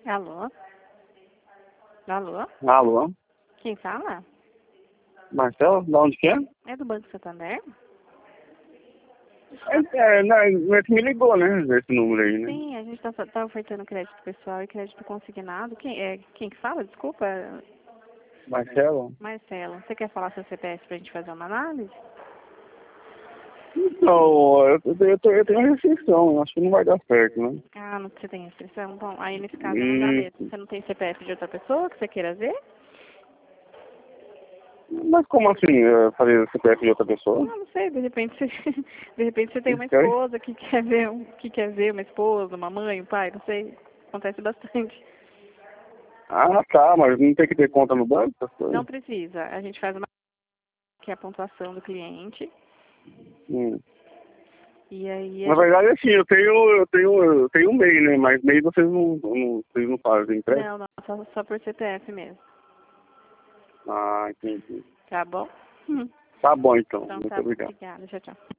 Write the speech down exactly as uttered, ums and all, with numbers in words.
Alô? Alô? Alô? Quem fala? Marcelo, de onde que é? É do Banco Santander? É, é, não, é que me ligou, né? Esse número aí, né? Sim, a gente está tá tá ofertando crédito pessoal e crédito consignado. Quem, é, quem que fala? Desculpa. Marcelo? Marcelo. Você quer falar seu C P F para a gente fazer uma análise? Não, eu, eu, eu, tô- eu tenho uma restrição, acho que não vai dar certo, né? Ah, não, você tem restrição? Bom, aí nesse caso não dá mesmo. E, Você não tem C P F de outra pessoa que você queira ver? mas como assim, é, fazer C P F de outra pessoa? Não, não sei, de repente você, de repente você tem Vocês uma querem? esposa que quer ver, um- que quer ver uma esposa, uma mãe, um pai, não sei. Acontece bastante. Ah, tá, mas não tem que ter conta no banco? Essas Não coisas? precisa. A gente faz uma que é a pontuação do cliente. Hum. E aí a Na gente... verdade, assim, eu tenho, eu tenho, eu tenho um M E I, né? Mas M E I vocês não, não, vocês não fazem empréstimo? Não, não, só, só por C P F mesmo. Ah, entendi. Tá bom? Tá bom, então. Então Muito tá bom. obrigado. Obrigada. Tchau, tchau.